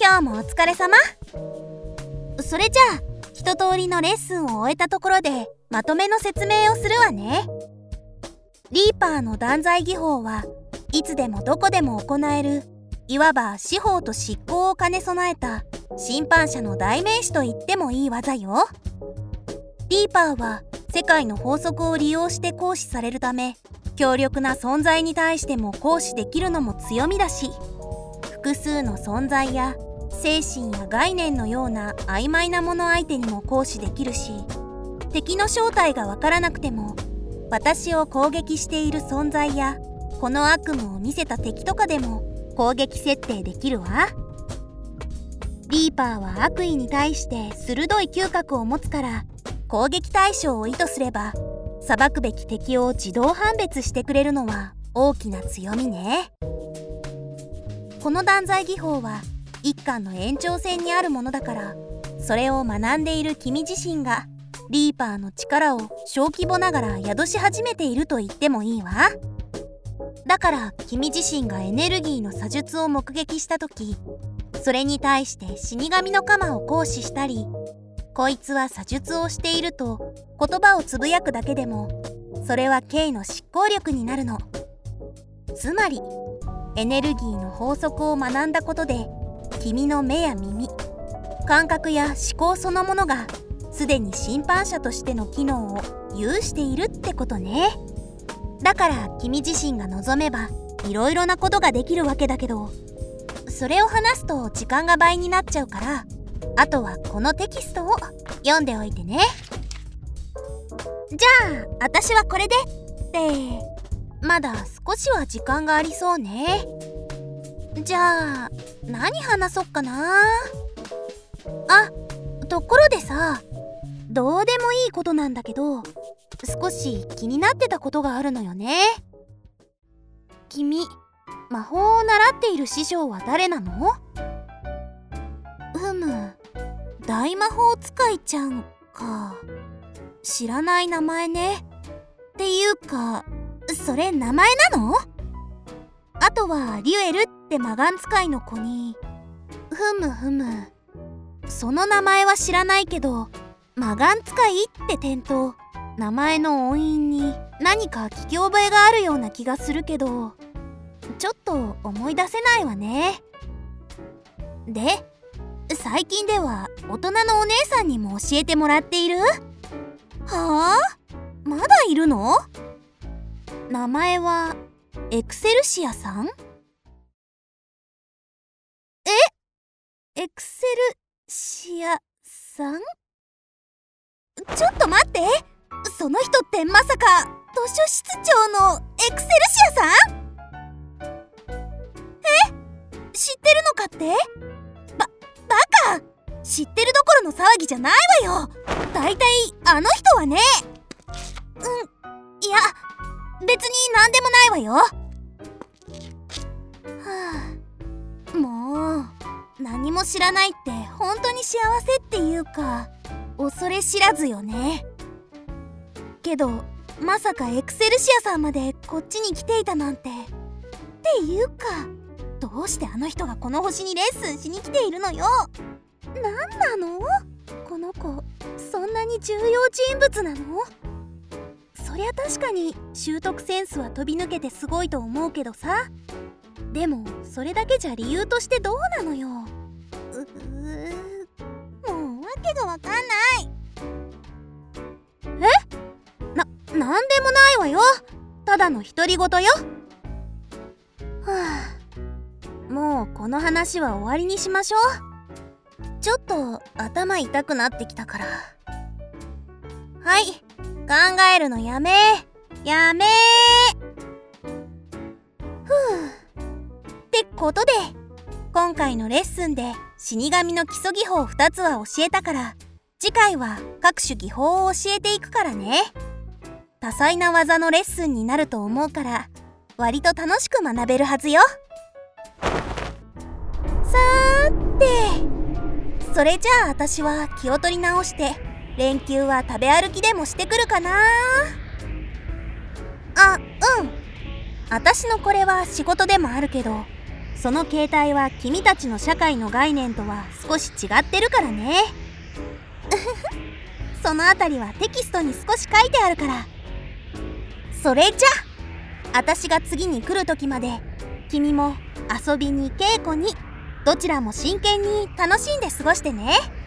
今日もお疲れ様。それじゃあ一通りのレッスンを終えたところでまとめの説明をするわね。リーパーの断罪技法はいつでもどこでも行える、いわば司法と執行を兼ね備えた審判者の代名詞と言ってもいい技よ。リーパーは世界の法則を利用して行使されるため、強力な存在に対しても行使できるのも強みだし、複数の存在や精神や概念のような曖昧なもの相手にも行使できるし、敵の正体がわからなくても私を攻撃している存在やこの悪夢を見せた敵とかでも攻撃設定できるわ。リーパーは悪意に対して鋭い嗅覚を持つから、攻撃対象を意図すれば裁くべき敵を自動判別してくれるのは大きな強みね。この断罪技法は一巻の延長線にあるものだから、それを学んでいる君自身がリーパーの力を小規模ながら宿し始めていると言ってもいいわ。だから君自身がエネルギーの詐術を目撃した時、それに対して死神の鎌を行使したり、こいつは詐術をしていると言葉をつぶやくだけでも、それはKの執行力になるの。つまりエネルギーの法則を学んだことで、君の目や耳、感覚や思考そのものがすでに審判者としての機能を有しているってことね。だから君自身が望めばいろいろなことができるわけだけど、それを話すと時間が倍になっちゃうから、あとはこのテキストを読んでおいてね。じゃあ私はこれでってまだ少しは時間がありそうね。じゃあ何話そっかな。あ、ところでさ、どうでもいいことなんだけど、少し気になってたことがあるのよね。君、魔法を習っている師匠は誰なの？大魔法使いちゃんか。知らない名前ね。っていうか、それ名前なの？あとはリュエルって魔眼使いの子に。その名前は知らないけど、魔眼使いって点と名前の音韻に何か聞き覚えがあるような気がするけど、ちょっと思い出せないわね。で、最近では大人のお姉さんにも教えてもらっている？はあ？まだいるの？名前はエクセルシアさん？エクセルシアさん？ちょっと待って、その人ってまさか図書室長のエクセルシアさん？知ってるのかって？バカ！知ってるどころの騒ぎじゃないわよ。だいたいあの人はね。いや、別になんでもないわよ。もう何も知らないって本当に幸せっていうか、恐れ知らずよね。けどまさかエクセルシアさんまでこっちに来ていたなんて。っていうか、どうしてあの人がこの星にレッスンしに来ているのよ。なんなの？この子、そんなに重要人物なの？そりゃ確かに習得センスは飛び抜けてすごいと思うけどさ。でもそれだけじゃ理由としてどうなのよ。もうわけがわかんない。なんでもないわよ。ただの独り言よ。もうこの話は終わりにしましょう。ちょっと頭痛くなってきたから。はい、考えるのやめってことで、今回のレッスンで死神の基礎技法2つは教えたから、次回は各種技法を教えていくからね。多彩な技のレッスンになると思うから、割と楽しく学べるはずよ。さーて、それじゃあ私は気を取り直して、連休は食べ歩きでもしてくるかな。私のこれは仕事でもあるけど、 その形態は君たちの社会の概念とは少し違ってるからね。そのあたりはテキストに少し書いてあるから。それじゃ私が次に来る時まで君も遊びに稽古にどちらも真剣に楽しんで過ごしてね。